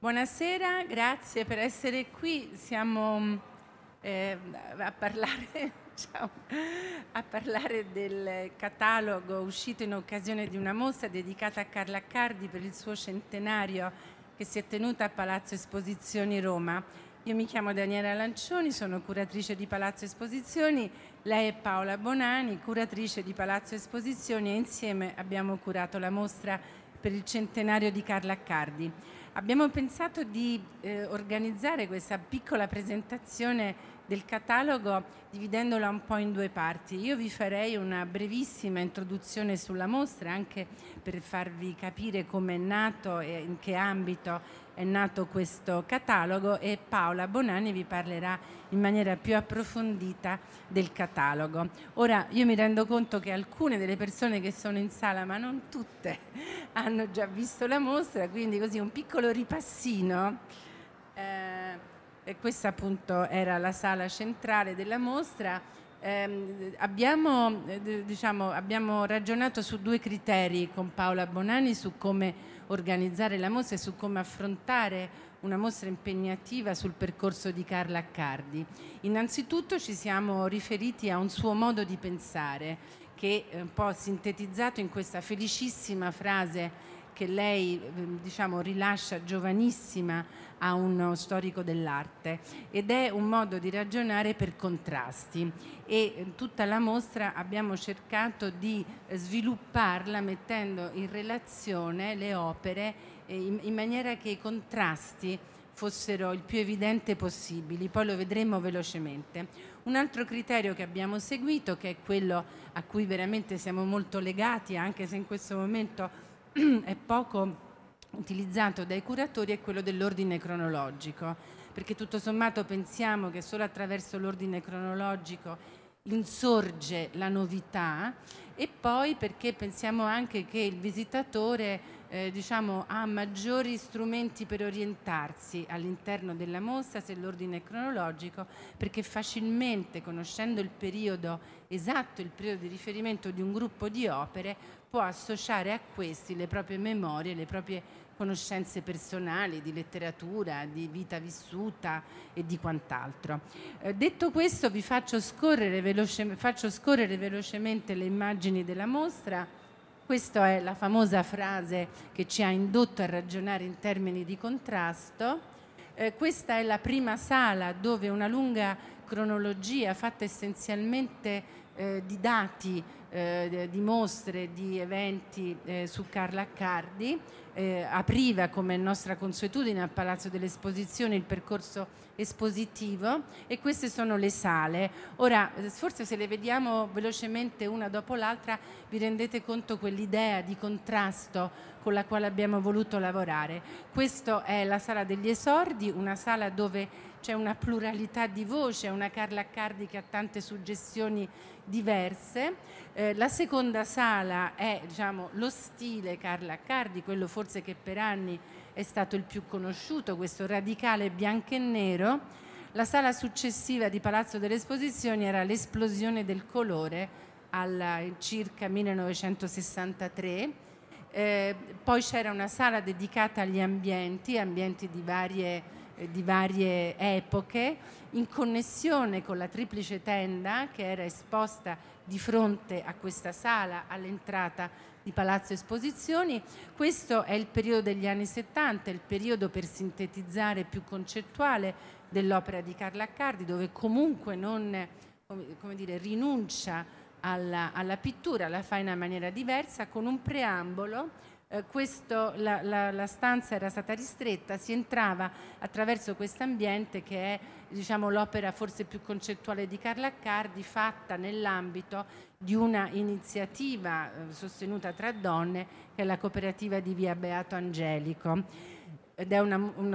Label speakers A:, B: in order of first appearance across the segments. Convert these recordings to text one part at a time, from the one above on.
A: Buonasera, grazie per essere qui. Siamo a parlare, ciao, a parlare del catalogo uscito in occasione di una mostra dedicata a Carla Accardi per il suo centenario che si è tenuta a Palazzo Esposizioni Roma. Io mi chiamo Daniela Lancioni, sono curatrice di Palazzo Esposizioni, lei è Paola Bonani, curatrice di Palazzo Esposizioni, e insieme abbiamo curato la mostra per il centenario di Carla Accardi. Abbiamo pensato di organizzare questa piccola presentazione del catalogo dividendola un po' in due parti. Io vi farei una brevissima introduzione sulla mostra, anche per farvi capire come è nato e in che ambito è nato questo catalogo, e Paola Bonani vi parlerà in maniera più approfondita del catalogo. Ora, io mi rendo conto che alcune delle persone che sono in sala, ma non tutte, hanno già visto la mostra, quindi così un piccolo ripassino. E questa appunto era la sala centrale della mostra. Abbiamo ragionato su due criteri con Paola Bonani su come organizzare la mostra e su come affrontare una mostra impegnativa sul percorso di Carla Accardi. Innanzitutto ci siamo riferiti a un suo modo di pensare che è un po' sintetizzato in questa felicissima frase che lei rilascia giovanissima a uno storico dell'arte, ed è un modo di ragionare per contrasti, e tutta la mostra abbiamo cercato di svilupparla mettendo in relazione le opere in maniera che i contrasti fossero il più evidente possibili. Poi lo vedremo velocemente. Un altro criterio che abbiamo seguito, che è quello a cui veramente siamo molto legati, anche se in questo momento è poco utilizzato dai curatori, è quello dell'ordine cronologico, perché tutto sommato pensiamo che solo attraverso l'ordine cronologico insorge la novità, e poi perché pensiamo anche che il visitatore ha maggiori strumenti per orientarsi all'interno della mostra se l'ordine è cronologico, perché facilmente, conoscendo il periodo esatto, il periodo di riferimento di un gruppo di opere, può associare a questi le proprie memorie, le proprie conoscenze personali di letteratura, di vita vissuta e di quant'altro. Detto questo, vi faccio scorrere velocemente le immagini della mostra. Questa è la famosa frase che ci ha indotto a ragionare in termini di contrasto. Questa è la prima sala, dove una lunga cronologia fatta essenzialmente di dati, di mostre, di eventi su Carla Accardi, apriva, come è nostra consuetudine, al Palazzo delle Esposizioni il percorso espositivo, e queste sono le sale. Ora, forse se le vediamo velocemente una dopo l'altra vi rendete conto quell'idea di contrasto con la quale abbiamo voluto lavorare. Questa è la sala degli esordi, una sala dove c'è una pluralità di voci, una Carla Accardi che ha tante suggestioni diverse. La seconda sala è lo stile Carla Accardi, quello forse che per anni è stato il più conosciuto, questo radicale bianco e nero. La sala successiva di Palazzo delle Esposizioni era l'esplosione del colore al circa 1963. Poi c'era una sala dedicata agli ambienti di varie epoche, in connessione con la triplice tenda che era esposta di fronte a questa sala all'entrata di Palazzo Esposizioni. Questo è il periodo degli anni 70, il periodo, per sintetizzare, più concettuale dell'opera di Carla Accardi, dove comunque non rinuncia alla pittura, la fa in una maniera diversa, con un preambolo. La stanza era stata ristretta, si entrava attraverso questo ambiente che è l'opera forse più concettuale di Carla Accardi, fatta nell'ambito di una iniziativa sostenuta tra donne, che è la cooperativa di via Beato Angelico, ed è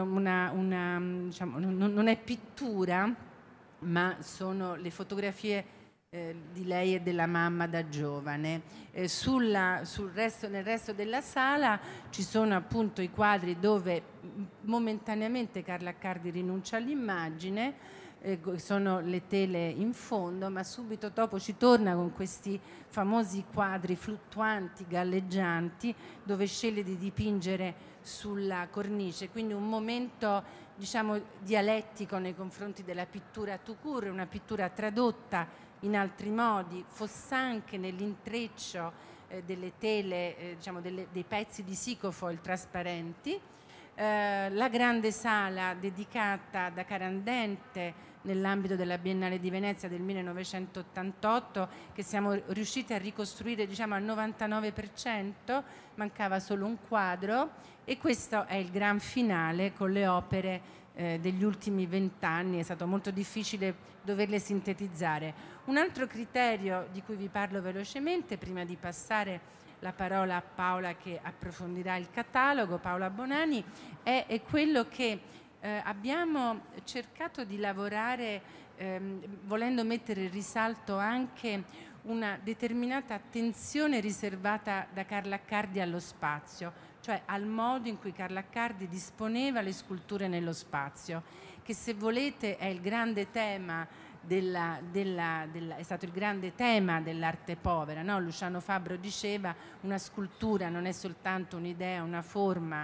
A: non è pittura, ma sono le fotografie di lei e della mamma da giovane. Nel resto della sala ci sono appunto i quadri dove momentaneamente Carla Accardi rinuncia all'immagine, sono le tele in fondo, ma subito dopo ci torna con questi famosi quadri fluttuanti, galleggianti, dove sceglie di dipingere sulla cornice, quindi un momento, diciamo, dialettico nei confronti della pittura tout court, una pittura tradotta in altri modi, fosse anche nell'intreccio delle tele, diciamo dei pezzi di Sicofoil trasparenti. La grande sala dedicata da Carandente nell'ambito della Biennale di Venezia del 1988, che siamo riusciti a ricostruire, diciamo, al 99%, mancava solo un quadro, e questo è il gran finale con le opere degli ultimi 20 anni. È stato molto difficile doverle sintetizzare. Un altro criterio di cui vi parlo velocemente prima di passare la parola a Paola che approfondirà il catalogo, Paola Bonani, è quello che abbiamo cercato di lavorare volendo mettere in risalto anche una determinata attenzione riservata da Carlo Accardi allo spazio, cioè al modo in cui Carlo Accardi disponeva le sculture nello spazio, che se volete è il grande tema è stato il grande tema dell'arte povera, no? Luciano Fabbro diceva: una scultura non è soltanto un'idea, una forma,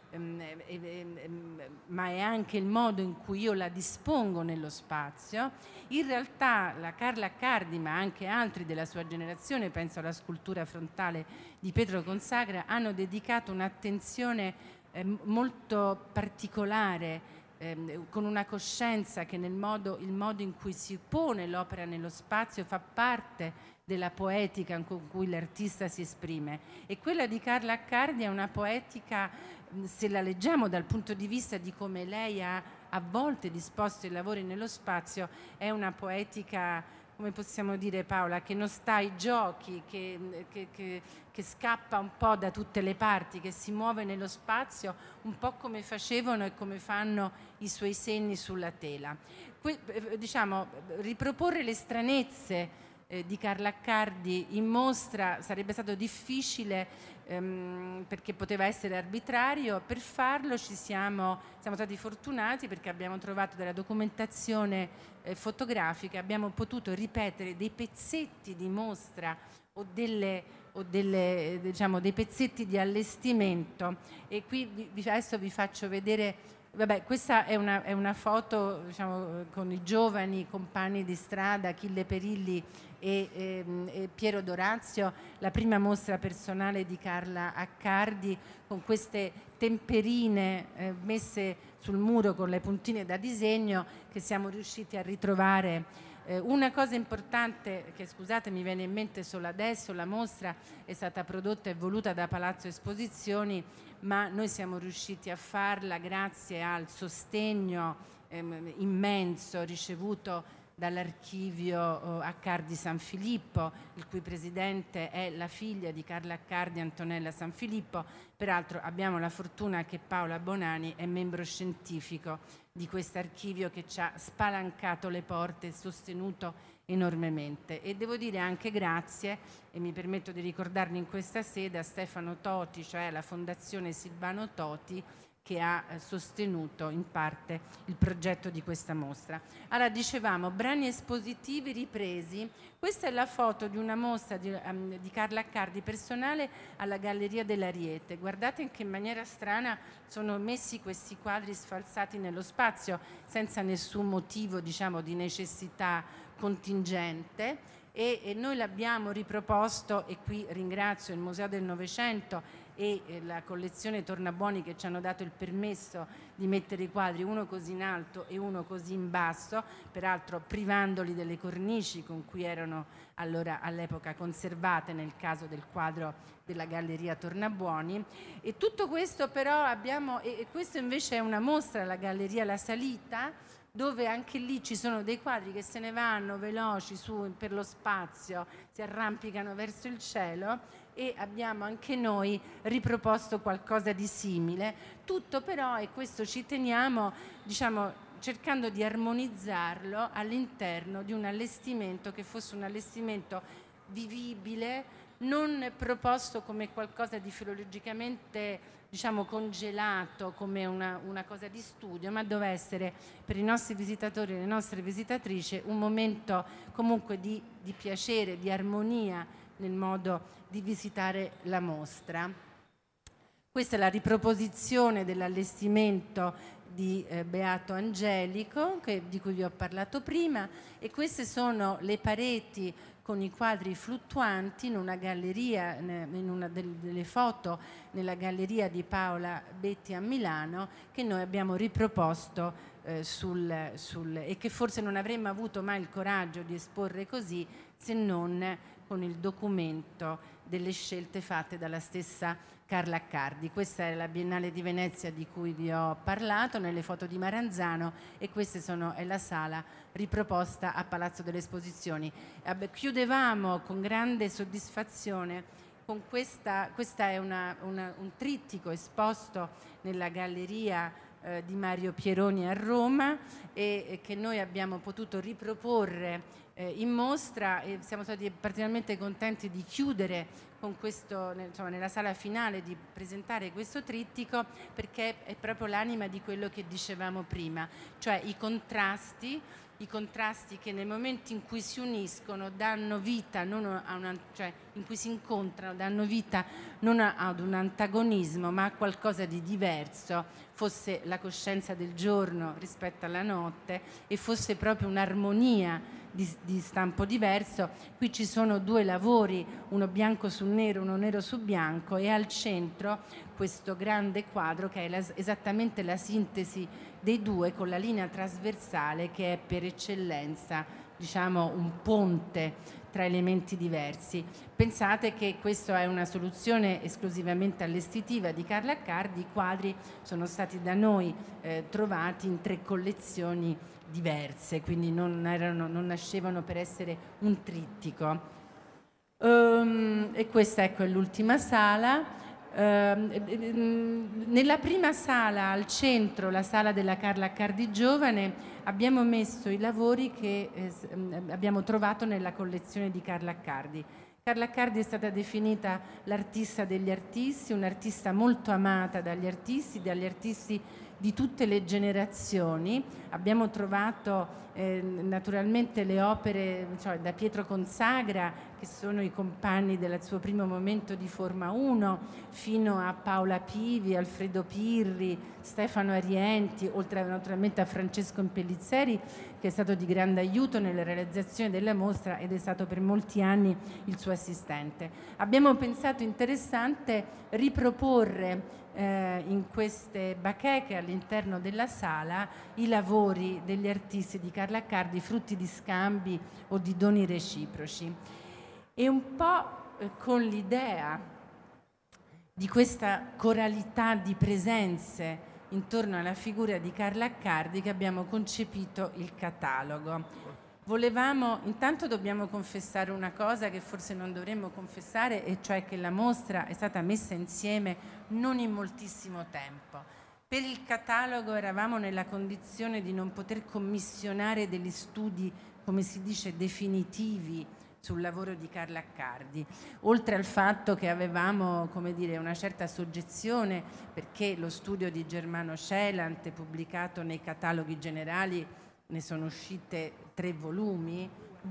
A: ma è anche il modo in cui io la dispongo nello spazio. In realtà la Carlo Accardi, ma anche altri della sua generazione, penso alla scultura frontale di Pietro Consagra, hanno dedicato un'attenzione molto particolare, con una coscienza che il modo in cui si pone l'opera nello spazio fa parte della poetica con cui l'artista si esprime. E quella di Carlo Accardi è una poetica, se la leggiamo dal punto di vista di come lei ha a volte disposto i lavori nello spazio, è una poetica, come possiamo dire, Paola, che non sta ai giochi, che scappa un po' da tutte le parti, che si muove nello spazio un po' come facevano e come fanno i suoi segni sulla tela. Diciamo, riproporre le stranezze di Carlo Accardi in mostra sarebbe stato difficile, perché poteva essere arbitrario. Per farlo siamo stati fortunati, perché abbiamo trovato della documentazione fotografica, abbiamo potuto ripetere dei pezzetti di mostra o diciamo, dei pezzetti di allestimento. E qui adesso vi faccio vedere. Vabbè, questa è una foto, diciamo, con i giovani compagni di strada, Achille Perilli e Piero Dorazio, la prima mostra personale di Carlo Accardi, con queste temperine messe sul muro con le puntine da disegno, che siamo riusciti a ritrovare. Una cosa importante che, scusate, mi viene in mente solo adesso: la mostra è stata prodotta e voluta da Palazzo Esposizioni, ma noi siamo riusciti a farla grazie al sostegno immenso ricevuto dall'archivio Accardi San Filippo, il cui presidente è la figlia di Carlo Accardi, Antonella San Filippo. Peraltro abbiamo la fortuna che Paola Bonani è membro scientifico di questo archivio, che ci ha spalancato le porte e sostenuto enormemente. E devo dire anche grazie, e mi permetto di ricordarli in questa sede, a Stefano Toti, cioè la Fondazione Silvano Toti, che ha sostenuto in parte il progetto di questa mostra. Allora, dicevamo, brani espositivi ripresi. Questa è la foto di una mostra di Carlo Accardi personale alla Galleria dell'Ariete. Guardate in che maniera strana sono messi questi quadri sfalsati nello spazio, senza nessun motivo, diciamo, di necessità contingente. E noi l'abbiamo riproposto, e qui ringrazio il Museo del Novecento e la collezione Tornabuoni, che ci hanno dato il permesso di mettere i quadri, uno così in alto e uno così in basso, peraltro privandoli delle cornici con cui erano all'epoca conservate, nel caso del quadro della Galleria Tornabuoni. E tutto questo però e questo invece è una mostra alla Galleria La Salita, dove anche lì ci sono dei quadri che se ne vanno veloci su per lo spazio, si arrampicano verso il cielo, e abbiamo anche noi riproposto qualcosa di simile. Tutto però, e questo ci teniamo, diciamo, cercando di armonizzarlo all'interno di un allestimento che fosse un allestimento vivibile, non proposto come qualcosa di filologicamente, diciamo, congelato, come una cosa di studio, ma doveva essere per i nostri visitatori e le nostre visitatrici un momento comunque di piacere, di armonia nel modo di visitare la mostra. Questa è la riproposizione dell'allestimento di Beato Angelico, di cui vi ho parlato prima, e queste sono le pareti con i quadri fluttuanti in una galleria, in una delle foto nella galleria di Paola Betti a Milano, che noi abbiamo riproposto e che forse non avremmo avuto mai il coraggio di esporre così se non con il documento delle scelte fatte dalla stessa Carla Accardi. Questa è la Biennale di Venezia di cui vi ho parlato, nelle foto di Maranzano, e questa è la sala riproposta a Palazzo delle Esposizioni. Chiudevamo con grande soddisfazione con questa è un trittico esposto nella galleria di Mario Pieroni a Roma e che noi abbiamo potuto riproporre in mostra, e siamo stati particolarmente contenti di chiudere con questo, nella sala finale, di presentare questo trittico, perché è proprio l'anima di quello che dicevamo prima, cioè i contrasti che nel momento in cui si uniscono danno vita in cui si incontrano danno vita non ad un antagonismo ma a qualcosa di diverso, fosse la coscienza del giorno rispetto alla notte e fosse proprio un'armonia di stampo diverso. Qui ci sono due lavori, uno bianco su nero, uno nero su bianco, e al centro questo grande quadro che è esattamente la sintesi dei due, con la linea trasversale che è per eccellenza, diciamo, un ponte tra elementi diversi. Pensate che questa è una soluzione esclusivamente allestitiva di Carla Accardi. I quadri sono stati da noi trovati in 3 collezioni diverse, quindi non nascevano per essere un trittico. E questa, ecco, è l'ultima sala. Nella prima sala al centro, la sala della Carla Accardi Giovane, abbiamo messo i lavori che abbiamo trovato nella collezione di Carla Accardi. Carla Accardi è stata definita l'artista degli artisti, un'artista molto amata dagli artisti di tutte le generazioni. Abbiamo trovato naturalmente le opere, da Pietro Consagra, che sono i compagni del suo primo momento di Forma 1, fino a Paola Pivi, Alfredo Pirri, Stefano Arienti, oltre naturalmente a Francesco Impellizzeri, che è stato di grande aiuto nella realizzazione della mostra ed è stato per molti anni il suo assistente. Abbiamo pensato interessante riproporre in queste bacheche all'interno della sala i lavori degli artisti di Carla Accardi, frutti di scambi o di doni reciproci. E un po' con l'idea di questa coralità di presenze intorno alla figura di Carla Accardi che abbiamo concepito il catalogo. Intanto dobbiamo confessare una cosa che forse non dovremmo confessare, e cioè che la mostra è stata messa insieme non in moltissimo tempo. Per il catalogo eravamo nella condizione di non poter commissionare degli studi, come si dice, definitivi sul lavoro di Carla Accardi, oltre al fatto che avevamo, come dire, una certa soggezione, perché lo studio di Germano Celant, pubblicato nei cataloghi generali, ne sono uscite 2 volumi,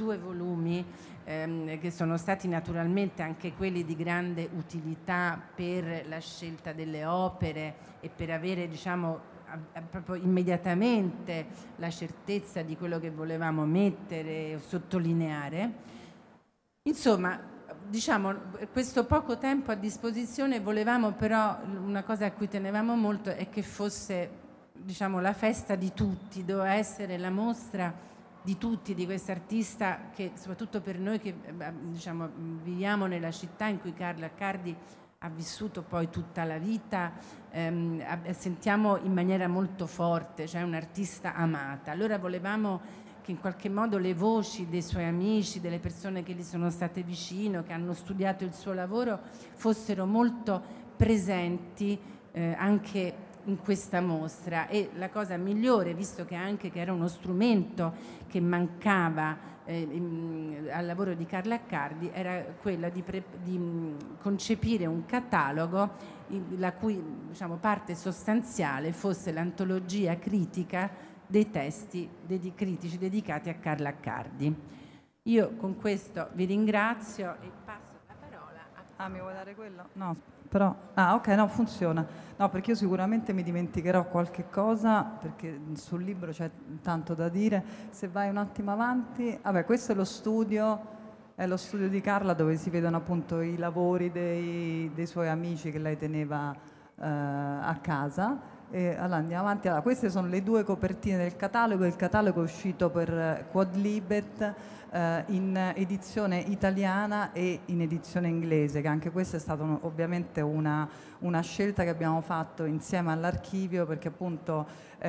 A: che sono stati naturalmente anche quelli di grande utilità per la scelta delle opere e per avere, diciamo, proprio immediatamente la certezza di quello che volevamo mettere o sottolineare. Insomma, diciamo, questo poco tempo a disposizione, volevamo però, una cosa a cui tenevamo molto è che fosse, diciamo, la festa di tutti, doveva essere la mostra di tutti, di quest'artista che, soprattutto per noi che, diciamo, viviamo nella città in cui Carla Accardi ha vissuto poi tutta la vita, sentiamo in maniera molto forte, cioè un'artista amata. Allora volevamo che in qualche modo le voci dei suoi amici, delle persone che gli sono state vicino, che hanno studiato il suo lavoro, fossero molto presenti anche in questa mostra, e la cosa migliore, visto che anche che era uno strumento che mancava al lavoro di Carla Accardi, era quella di concepire un catalogo la cui, diciamo, parte sostanziale fosse l'antologia critica dei testi critici dedicati a Carla Accardi. Io con questo vi ringrazio e passo la parola a...
B: Ah, mi vuoi dare quello? No, però... Ah, ok, no, funziona. No, perché io sicuramente mi dimenticherò qualche cosa, perché sul libro c'è tanto da dire. Se vai un attimo avanti... Vabbè, questo è lo studio di Carla, dove si vedono appunto i lavori dei suoi amici che lei teneva a casa. Allora andiamo avanti. Allora, queste sono le due copertine del catalogo. Il catalogo è uscito per Quadlibet in edizione italiana e in edizione inglese, che anche questa è stata ovviamente una scelta che abbiamo fatto insieme all'archivio, perché appunto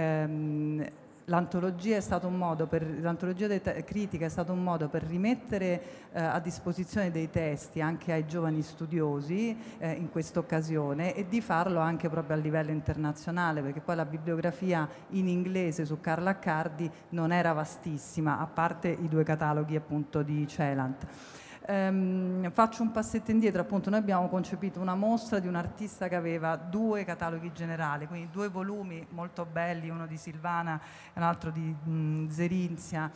B: l'antologia critica è stato un modo per rimettere a disposizione dei testi anche ai giovani studiosi in questa occasione, e di farlo anche proprio a livello internazionale, perché poi la bibliografia in inglese su Carla Accardi non era vastissima, a parte i due cataloghi appunto di Celant. Faccio un passetto indietro. Appunto, noi abbiamo concepito una mostra di un artista che aveva due cataloghi generali, quindi due volumi molto belli, uno di Silvana e un altro di Zerinzia,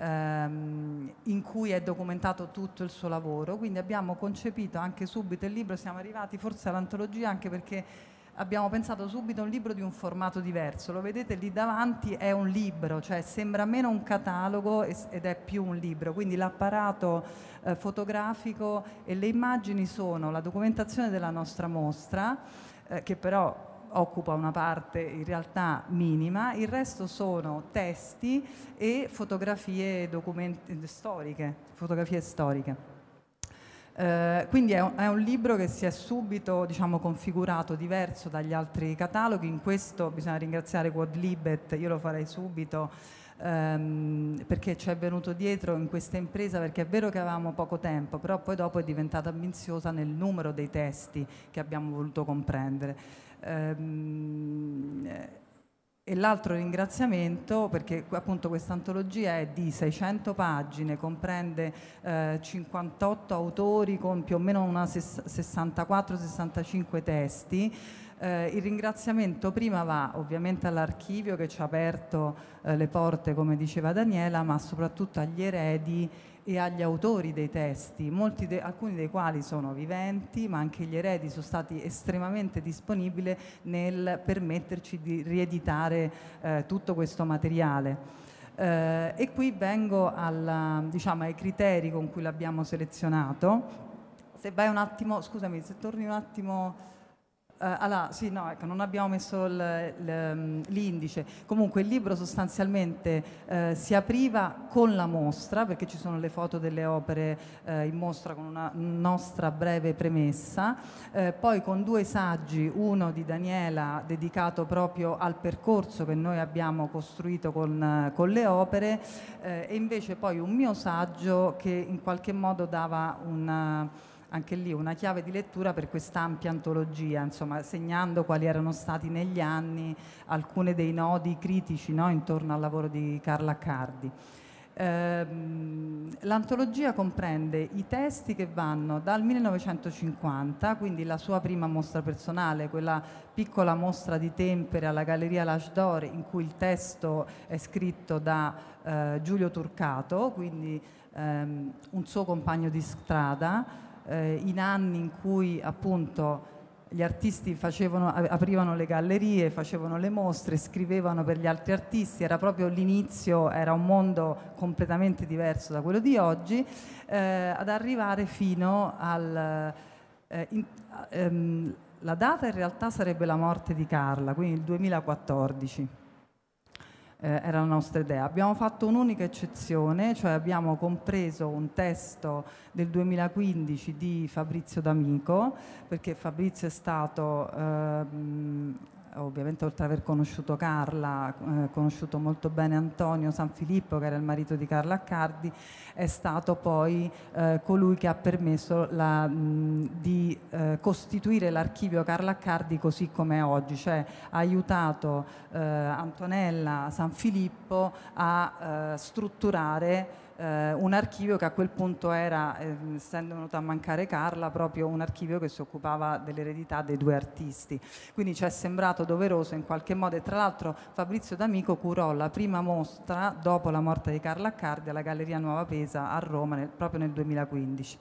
B: in cui è documentato tutto il suo lavoro. Quindi abbiamo concepito anche subito il libro, siamo arrivati forse all'antologia anche perché abbiamo pensato subito a un libro di un formato diverso. Lo vedete lì davanti, è un libro, cioè sembra meno un catalogo ed è più un libro. Quindi l'apparato fotografico e le immagini sono la documentazione della nostra mostra, che però occupa una parte in realtà minima, il resto sono testi e fotografie storiche. Quindi è un libro che si è subito, diciamo, configurato diverso dagli altri cataloghi. In questo bisogna ringraziare Quadlibet, io lo farei subito, perché ci è venuto dietro in questa impresa, perché è vero che avevamo poco tempo, però poi dopo è diventata ambiziosa nel numero dei testi che abbiamo voluto comprendere. E l'altro ringraziamento, perché appunto questa antologia è di 600 pagine, comprende 58 autori con più o meno una 64-65 testi. Il ringraziamento prima va ovviamente all'archivio che ci ha aperto le porte, come diceva Daniela, ma soprattutto agli eredi e agli autori dei testi, alcuni dei quali sono viventi, ma anche gli eredi sono stati estremamente disponibili nel permetterci di rieditare tutto questo materiale. E qui vengo ai criteri con cui l'abbiamo selezionato. Se vai un attimo, scusami, se torni un attimo... sì, no, ecco, non abbiamo messo l'indice. Comunque il libro sostanzialmente si apriva con la mostra, perché ci sono le foto delle opere in mostra con una nostra breve premessa, poi con due saggi, uno di Daniela dedicato proprio al percorso che noi abbiamo costruito con le opere, e invece poi un mio saggio che in qualche modo dava anche lì una chiave di lettura per quest'ampia antologia, insomma, segnando quali erano stati negli anni alcuni dei nodi critici, no, intorno al lavoro di Carla Accardi. L'antologia comprende i testi che vanno dal 1950, quindi la sua prima mostra personale, quella piccola mostra di tempere alla Galleria L'Âge d'Or, in cui il testo è scritto da Giulio Turcato, quindi un suo compagno di strada, in anni in cui appunto gli artisti aprivano le gallerie, facevano le mostre, scrivevano per gli altri artisti, era proprio l'inizio, era un mondo completamente diverso da quello di oggi, ad arrivare fino la data in realtà sarebbe la morte di Carla, quindi il 2014. Era la nostra idea. Abbiamo fatto un'unica eccezione, cioè abbiamo compreso un testo del 2015 di Fabrizio D'Amico, perché Fabrizio è stato ovviamente oltre ad aver conosciuto Carla, conosciuto molto bene Antonio Sanfilippo, che era il marito di Carla Accardi, è stato poi colui che ha permesso di costituire l'archivio Carla Accardi così come è oggi, cioè ha aiutato Antonella Sanfilippo a strutturare un archivio che a quel punto era, essendo venuta a mancare Carla, proprio un archivio che si occupava dell'eredità dei due artisti. Quindi ci è sembrato doveroso in qualche modo, e tra l'altro Fabrizio D'Amico curò la prima mostra dopo la morte di Carla Accardi alla Galleria Nuova Pesa a Roma proprio nel 2015.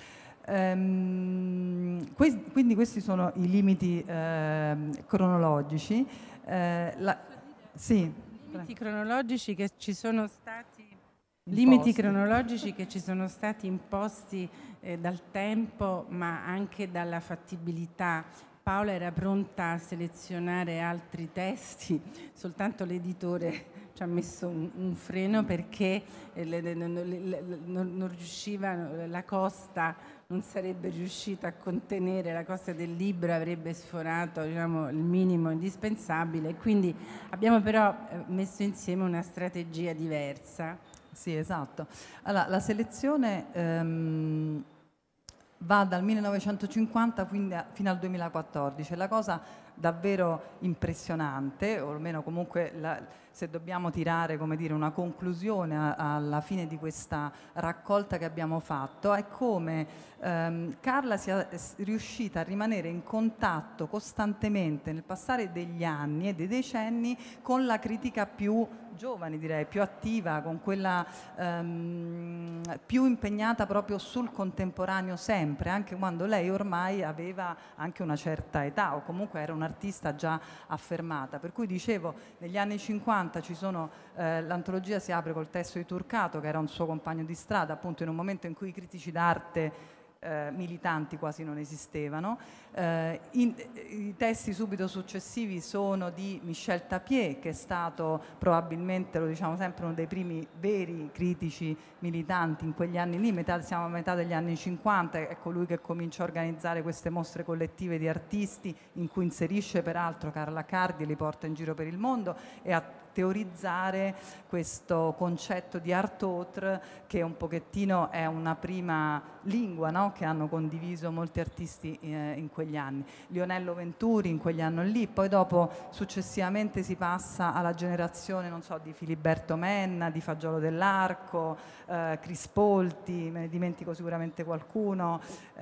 B: Quindi questi sono i limiti cronologici. Sì.
A: Limiti cronologici che ci sono stati imposti dal tempo, ma anche dalla fattibilità. Paola era pronta a selezionare altri testi, soltanto l'editore ci ha messo un freno perché non riusciva, la costa non sarebbe riuscita a contenere, la costa del libro avrebbe sforato, diciamo, il minimo indispensabile, quindi abbiamo però messo insieme una strategia diversa.
B: Sì, esatto. Allora, la selezione va dal 1950 fino al 2014. La cosa davvero impressionante, o almeno comunque se dobbiamo tirare, come dire, una conclusione alla fine di questa raccolta che abbiamo fatto, è come Carla sia riuscita a rimanere in contatto costantemente nel passare degli anni e dei decenni con la critica più giovane, direi, più attiva, con quella più impegnata proprio sul contemporaneo sempre, anche quando lei ormai aveva anche una certa età o comunque era un'artista già affermata. Per cui dicevo, negli anni 50 ci sono, l'antologia si apre col testo di Turcato, che era un suo compagno di strada, appunto in un momento in cui i critici d'arte militanti quasi non esistevano. I testi subito successivi sono di Michel Tapier, che è stato probabilmente, lo diciamo sempre, uno dei primi veri critici militanti in quegli anni lì, siamo a metà degli anni 50, è colui che comincia a organizzare queste mostre collettive di artisti in cui inserisce peraltro Carla Accardi e li porta in giro per il mondo e a teorizzare questo concetto di art autre, che un pochettino è una prima lingua, no? Che hanno condiviso molti artisti in quegli anni. Lionello Venturi in quegli anni lì, poi dopo successivamente si passa alla generazione, non so, di Filiberto Menna, di Fagiolo dell'Arco, Crispolti, me ne dimentico sicuramente qualcuno,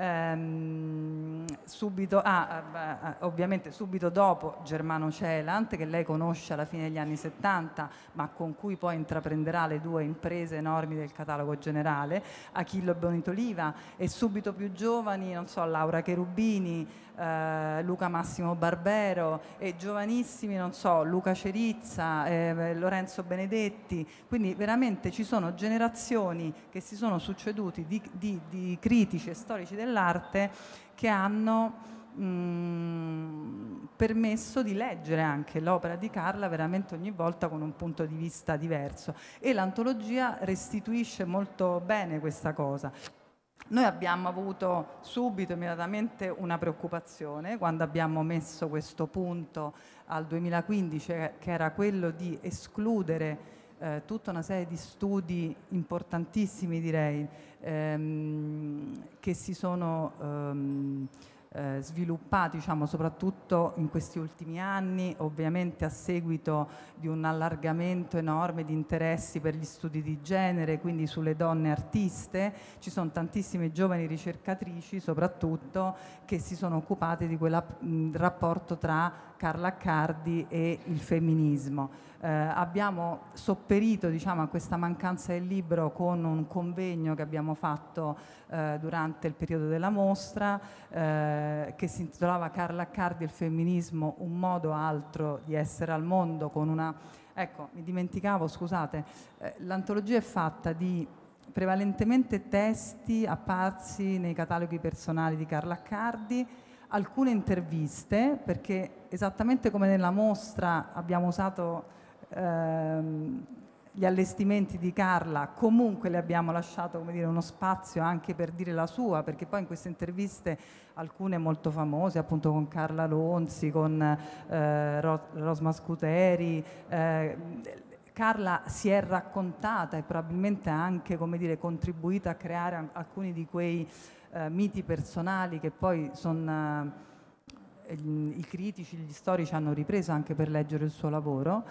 B: ovviamente subito dopo Germano Celant, che lei conosce alla fine degli anni 70, ma con cui poi intraprenderà le due imprese enormi del catalogo generale, Achille Bonitoliva, e subito più giovani, non so, Laura Cherubini, Luca Massimo Barbero, e giovanissimi, non so, Luca Cerizza, Lorenzo Benedetti. Quindi veramente ci sono generazioni che si sono succeduti di critici e storici dell'arte che hanno permesso di leggere anche l'opera di Carla veramente ogni volta con un punto di vista diverso, e l'antologia restituisce molto bene questa cosa. Noi abbiamo avuto subito, immediatamente, una preoccupazione quando abbiamo messo questo punto al 2015, che era quello di escludere tutta una serie di studi importantissimi, direi, che si sono sviluppati, diciamo, soprattutto in questi ultimi anni, ovviamente a seguito di un allargamento enorme di interessi per gli studi di genere, quindi sulle donne artiste. Ci sono tantissime giovani ricercatrici, soprattutto, che si sono occupate di quel rapporto tra Carla Accardi e il femminismo. Abbiamo sopperito, diciamo, a questa mancanza del libro con un convegno che abbiamo fatto durante il periodo della mostra, che si intitolava Carla Accardi e il femminismo, un modo altro di essere al mondo, con una... Ecco, mi dimenticavo, scusate, l'antologia è fatta di prevalentemente testi apparsi nei cataloghi personali di Carla Accardi, alcune interviste, perché esattamente come nella mostra abbiamo usato gli allestimenti di Carla comunque le abbiamo lasciato, come dire, uno spazio anche per dire la sua, perché poi in queste interviste, alcune molto famose, appunto con Carla Lonzi, con Rosma Scuteri, Carla si è raccontata e probabilmente ha anche, come dire, contribuito a creare alcuni di quei miti personali che poi sono i critici, gli storici hanno ripreso anche per leggere il suo lavoro.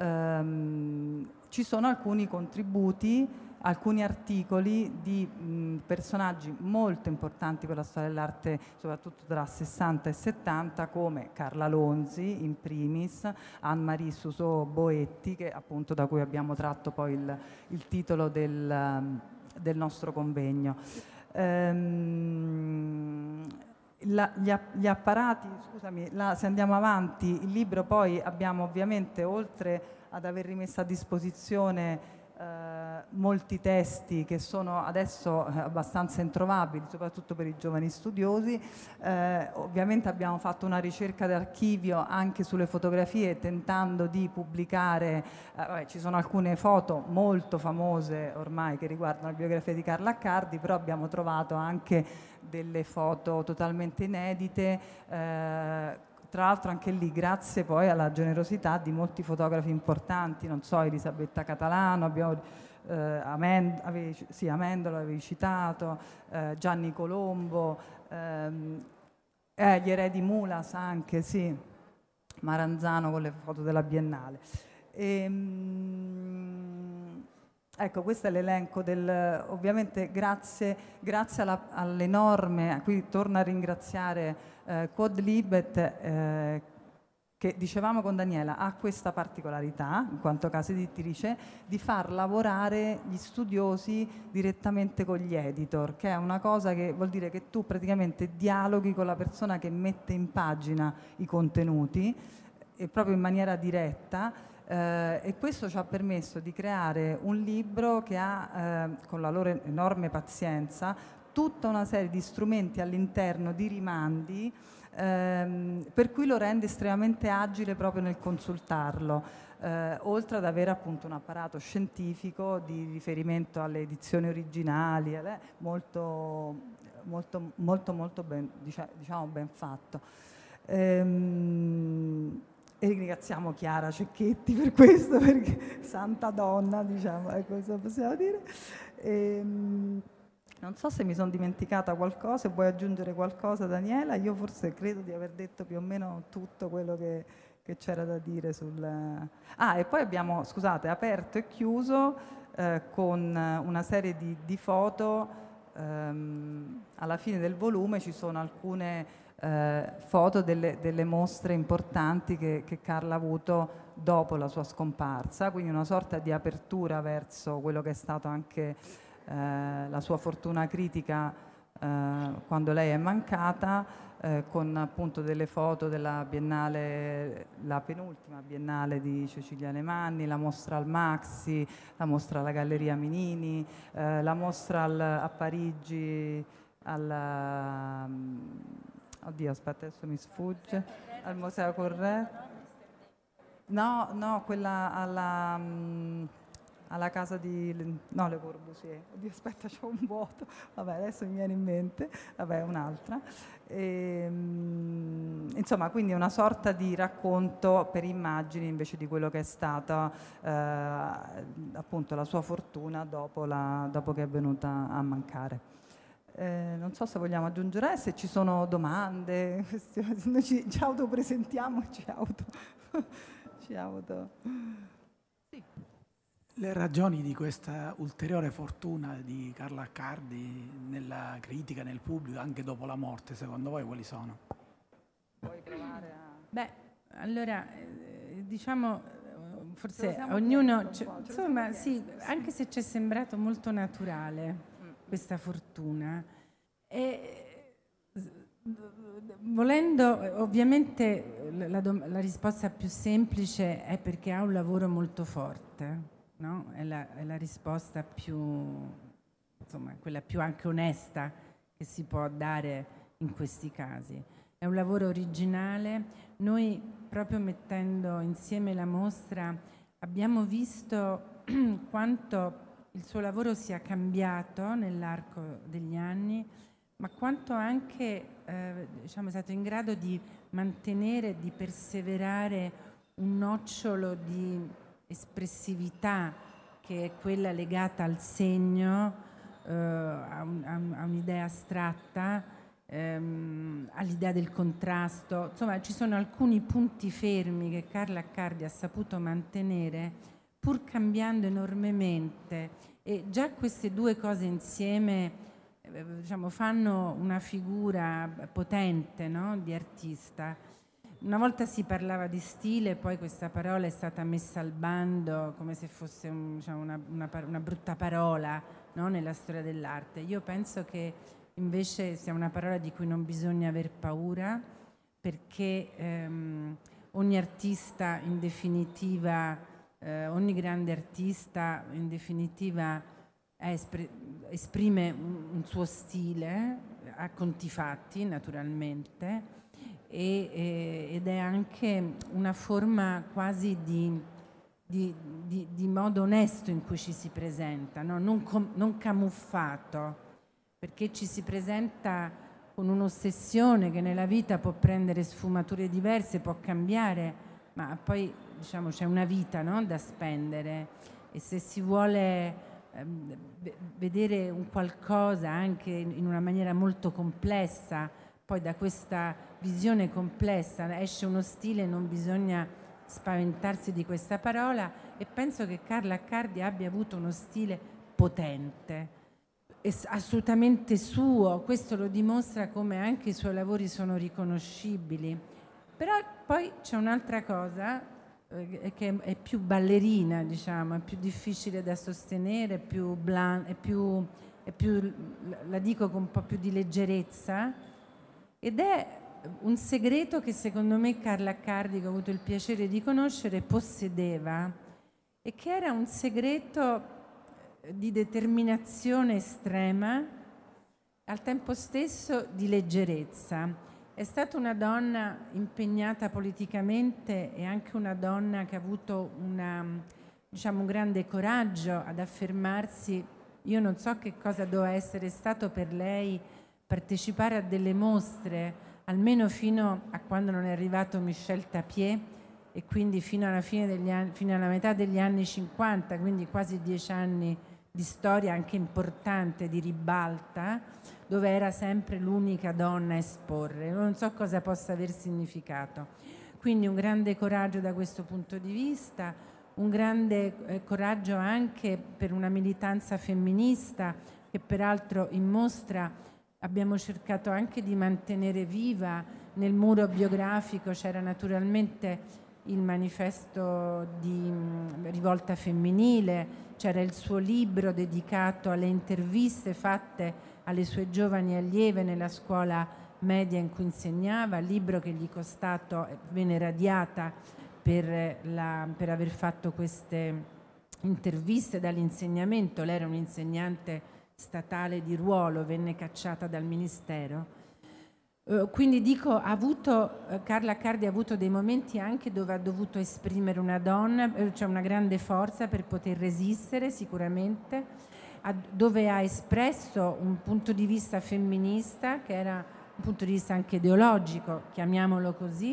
B: Ci sono alcuni contributi, alcuni articoli di personaggi molto importanti per la storia dell'arte, soprattutto tra 60 e 70, come Carla Lonzi in primis, Anne-Marie Suso Boetti, che appunto da cui abbiamo tratto poi il titolo del nostro convegno. Gli apparati, scusami, se andiamo avanti, il libro poi abbiamo ovviamente, oltre ad aver rimesso a disposizione molti testi che sono adesso abbastanza introvabili, soprattutto per i giovani studiosi, ovviamente abbiamo fatto una ricerca d'archivio anche sulle fotografie, tentando di pubblicare, ci sono alcune foto molto famose ormai che riguardano la biografia di Carla Accardi, però abbiamo trovato anche delle foto totalmente inedite, tra l'altro anche lì grazie poi alla generosità di molti fotografi importanti, non so, Elisabetta Catalano, abbiamo, Amendola avevi citato, Gianni Colombo, gli eredi Mulas anche, sì, Maranzano con le foto della Biennale. Ecco, questo è l'elenco del, ovviamente grazie all'enorme, qui torno a ringraziare Quod Libet, che dicevamo con Daniela, ha questa particolarità, in quanto casa editrice, di far lavorare gli studiosi direttamente con gli editor, che è una cosa che vuol dire che tu praticamente dialoghi con la persona che mette in pagina i contenuti, e proprio in maniera diretta, e questo ci ha permesso di creare un libro che ha, con la loro enorme pazienza, tutta una serie di strumenti all'interno, di rimandi, per cui lo rende estremamente agile proprio nel consultarlo, oltre ad avere appunto un apparato scientifico di riferimento alle edizioni originali, molto ben, diciamo ben fatto. E ringraziamo Chiara Cecchetti per questo, perché santa donna, diciamo, questo possiamo dire. Non so se mi sono dimenticata qualcosa, vuoi aggiungere qualcosa Daniela? Io forse credo di aver detto più o meno tutto quello che c'era da dire sul... Ah, e poi abbiamo, scusate, aperto e chiuso con una serie di foto. Alla fine del volume ci sono alcune foto delle mostre importanti che Carla ha avuto dopo la sua scomparsa, quindi una sorta di apertura verso quello che è stato anche la sua fortuna critica quando lei è mancata, con appunto delle foto della Biennale, la penultima Biennale di Cecilia Alemanni, la mostra al Maxi, la mostra alla Galleria Minini, la mostra a Parigi, oddio, aspetta, adesso mi sfugge, al Museo Corretto. No, quella alla casa di... no, Le Corbusier. Oddio, aspetta, c'ho un vuoto. Vabbè, adesso mi viene in mente. Vabbè, un'altra. Insomma, quindi una sorta di racconto per immagini invece di quello che è stata appunto la sua fortuna dopo che è venuta a mancare. Non so se vogliamo aggiungere, se ci sono domande, noi ci autopresentiamo e ci auto...
C: Sì. Le ragioni di questa ulteriore fortuna di Carla Accardi nella critica, nel pubblico, anche dopo la morte, secondo voi quali sono?
B: Vuoi provare a...
A: Beh, allora, diciamo, forse ognuno... insomma, sì, anche se ci è sembrato molto naturale questa fortuna. E, volendo, ovviamente la risposta più semplice è perché ha un lavoro molto forte, no? È la risposta più, insomma, quella più anche onesta che si può dare in questi casi. È un lavoro originale. Noi, proprio mettendo insieme la mostra, abbiamo visto quanto il suo lavoro sia cambiato nell'arco degli anni, ma quanto anche diciamo, è stato in grado di mantenere, di perseverare un nocciolo di espressività che è quella legata al segno, a un'idea astratta, all'idea del contrasto. Insomma, ci sono alcuni punti fermi che Carla Accardi ha saputo mantenere pur cambiando enormemente, e già queste due cose insieme diciamo, fanno una figura potente, no? Di artista. Una volta si parlava di stile, poi questa parola è stata messa al bando come se fosse diciamo, una brutta parola, no? Nella storia dell'arte. Io penso che invece sia una parola di cui non bisogna aver paura, perché ogni artista in definitiva, ogni grande artista in definitiva esprime un suo stile a conti fatti, naturalmente, ed è anche una forma quasi di modo onesto in cui ci si presenta, no? Non camuffato, perché ci si presenta con un'ossessione che nella vita può prendere sfumature diverse, può cambiare, ma poi diciamo c'è una vita, no? Da spendere, e se si vuole vedere un qualcosa anche in una maniera molto complessa, poi da questa visione complessa esce uno stile, non bisogna spaventarsi di questa parola, e penso che Carla Accardi abbia avuto uno stile potente, assolutamente suo. Questo lo dimostra come anche i suoi lavori sono riconoscibili. Però poi c'è un'altra cosa che è più ballerina, diciamo, è più difficile da sostenere, è più, la dico con un po' più di leggerezza, ed è un segreto che secondo me Carla Accardi, che ho avuto il piacere di conoscere, possedeva, e che era un segreto di determinazione estrema, al tempo stesso di leggerezza. È stata una donna impegnata politicamente e anche una donna che ha avuto diciamo, un grande coraggio ad affermarsi. Io non so che cosa doveva essere stato per lei partecipare a delle mostre, almeno fino a quando non è arrivato Michel Tapier, e quindi fino alla metà degli anni 50, quindi quasi 10 anni di storia anche importante, di ribalta, dove era sempre l'unica donna a esporre. Non so cosa possa aver significato. Quindi un grande coraggio da questo punto di vista, un grande coraggio anche per una militanza femminista che peraltro in mostra abbiamo cercato anche di mantenere viva. Nel muro biografico c'era naturalmente il manifesto di Rivolta Femminile, c'era il suo libro dedicato alle interviste fatte alle sue giovani allieve nella scuola media in cui insegnava, libro che gli è costato, venne radiata per aver fatto queste interviste dall'insegnamento. Lei era un'insegnante statale di ruolo, venne cacciata dal ministero. Quindi dico, Carla Accardi ha avuto dei momenti anche dove ha dovuto esprimere una donna, cioè una grande forza per poter resistere sicuramente, dove ha espresso un punto di vista femminista che era un punto di vista anche ideologico, chiamiamolo così,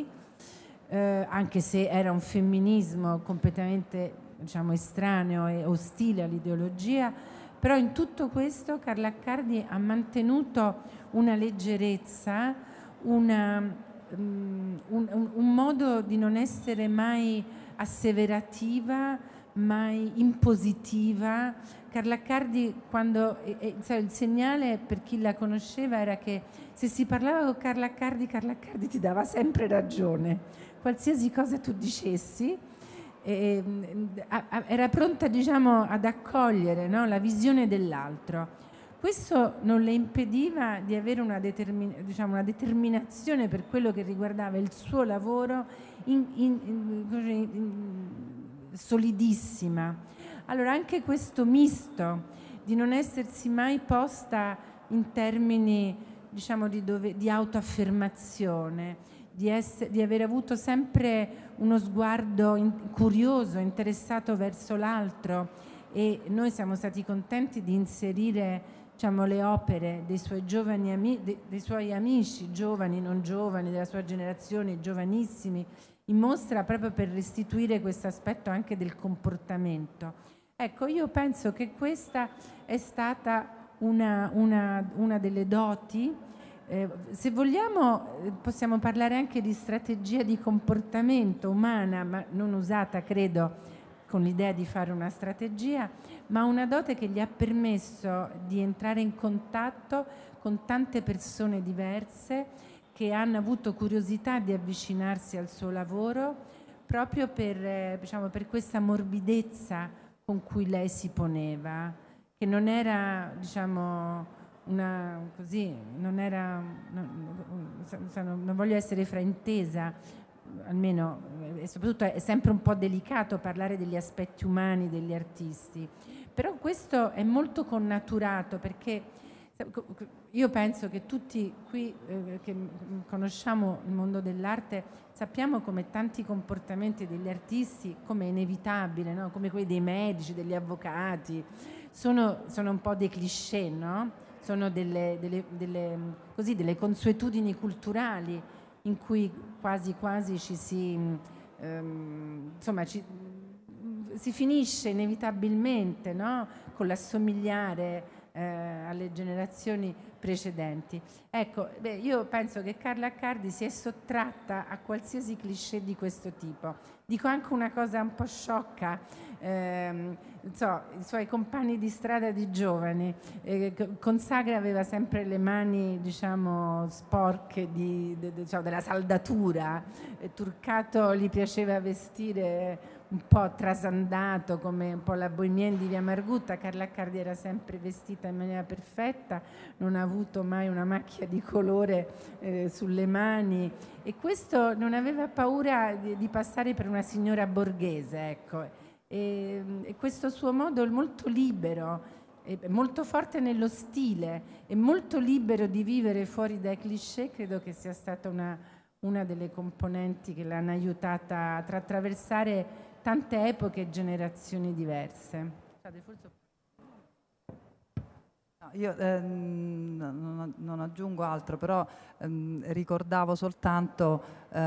A: anche se era un femminismo completamente, diciamo, estraneo e ostile all'ideologia. Però in tutto questo Carla Accardi ha mantenuto una leggerezza, un modo di non essere mai asseverativa, mai impositiva. Carla Accardi, quando il segnale per chi la conosceva era che se si parlava con Carla Accardi ti dava sempre ragione, qualsiasi cosa tu dicessi. Era pronta, diciamo, ad accogliere, no? La visione dell'altro. Questo non le impediva di avere una determinazione per quello che riguardava il suo lavoro solidissima. Allora anche questo misto di non essersi mai posta in termini, diciamo, di autoaffermazione, di aver avuto sempre uno sguardo curioso, interessato verso l'altro, e noi siamo stati contenti di inserire, diciamo, le opere dei suoi giovani dei suoi amici, giovani, non giovani, della sua generazione, giovanissimi, in mostra, proprio per restituire questo aspetto anche del comportamento. Ecco, io penso che questa è stata una delle doti. Se vogliamo possiamo parlare anche di strategia di comportamento umana, ma non usata, credo, con l'idea di fare una strategia, ma una dote che gli ha permesso di entrare in contatto con tante persone diverse che hanno avuto curiosità di avvicinarsi al suo lavoro, proprio per, diciamo, per questa morbidezza con cui lei si poneva, che non era, diciamo, non voglio essere fraintesa, almeno, e soprattutto è sempre un po' delicato parlare degli aspetti umani degli artisti, però questo è molto connaturato, perché io penso che tutti qui che conosciamo il mondo dell'arte sappiamo come tanti comportamenti degli artisti, come è inevitabile, no? Come quelli dei medici, degli avvocati, sono un po' dei cliché, no? Sono delle consuetudini culturali in cui quasi ci si si finisce inevitabilmente, no? Con l'assomigliare alle generazioni precedenti. Ecco, io penso che Carla Accardi si è sottratta a qualsiasi cliché di questo tipo. Dico anche una cosa un po' sciocca, i suoi compagni di strada di giovani, con Sagra aveva sempre le mani, diciamo, sporche della saldatura, Turcato gli piaceva vestire un po' trasandato, come un po' la bohemienne di Via Margutta. Carla Accardi era sempre vestita in maniera perfetta, non ha avuto mai una macchia di colore sulle mani, e questo non aveva paura di passare per una signora borghese, ecco. E questo suo modo molto libero, molto forte nello stile e molto libero di vivere fuori dai cliché, credo che sia stata una delle componenti che l'hanno aiutata a attraversare tante epoche e generazioni diverse.
B: Io non aggiungo altro, però ricordavo soltanto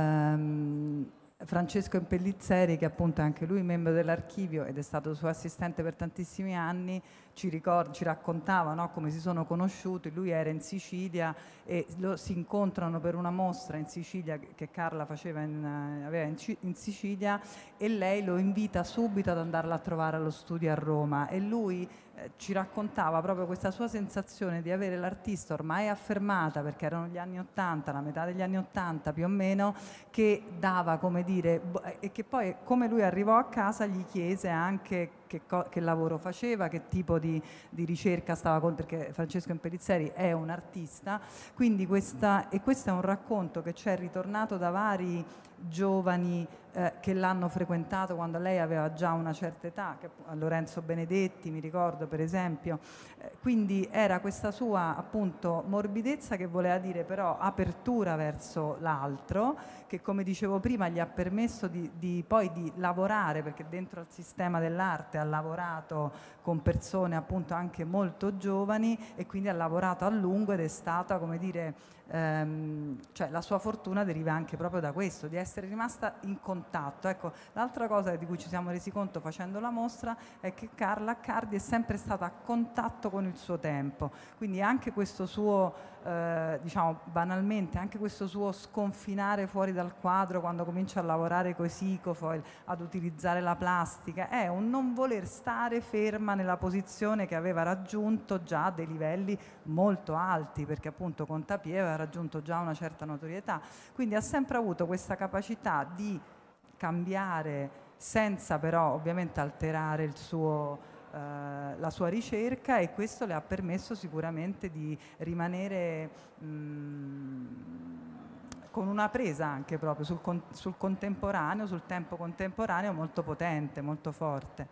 B: Francesco Impellizzeri, che appunto è anche lui membro dell'archivio ed è stato suo assistente per tantissimi anni, ci raccontava, no, come si sono conosciuti. Lui era in Sicilia e si incontrano per una mostra in Sicilia che Carla aveva in Sicilia, e lei lo invita subito ad andarla a trovare allo studio a Roma, e lui ci raccontava proprio questa sua sensazione di avere l'artista ormai affermata, perché erano gli anni '80, la metà degli anni '80 più o meno, che dava, come dire, e che poi, come lui arrivò a casa, gli chiese anche che lavoro faceva, che tipo di ricerca stava con, perché Francesco Impellizzeri è un artista, quindi questo è un racconto che c'è ritornato da vari giovani che l'hanno frequentato quando lei aveva già una certa età, Lorenzo Benedetti mi ricordo per esempio, quindi era questa sua appunto morbidezza, che voleva dire però apertura verso l'altro, che come dicevo prima gli ha permesso poi di lavorare, perché dentro al sistema dell'arte ha lavorato con persone appunto anche molto giovani, e quindi ha lavorato a lungo, ed è stata, come dire, cioè la sua fortuna deriva anche proprio da questo, di essere rimasta in contatto. Ecco, l'altra cosa di cui ci siamo resi conto facendo la mostra è che Carla Accardi è sempre stata a contatto con il suo tempo, quindi anche questo suo diciamo banalmente, anche questo suo sconfinare fuori dal quadro quando comincia a lavorare coi Sicofoil, ad utilizzare la plastica, è un non voler stare ferma nella posizione che aveva raggiunto già a dei livelli molto alti, perché appunto con Tapie aveva raggiunto già una certa notorietà, quindi ha sempre avuto questa capacità di cambiare senza però ovviamente alterare il suo la sua ricerca, e questo le ha permesso sicuramente di rimanere con una presa anche proprio sul contemporaneo, sul tempo contemporaneo, molto potente, molto forte.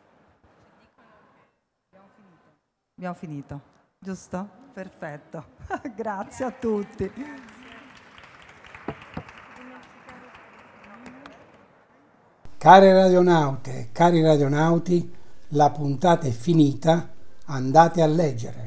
B: Abbiamo finito, giusto? Perfetto. Grazie a tutti.
D: Care radionaute e cari radionauti, la puntata è finita, andate a leggere.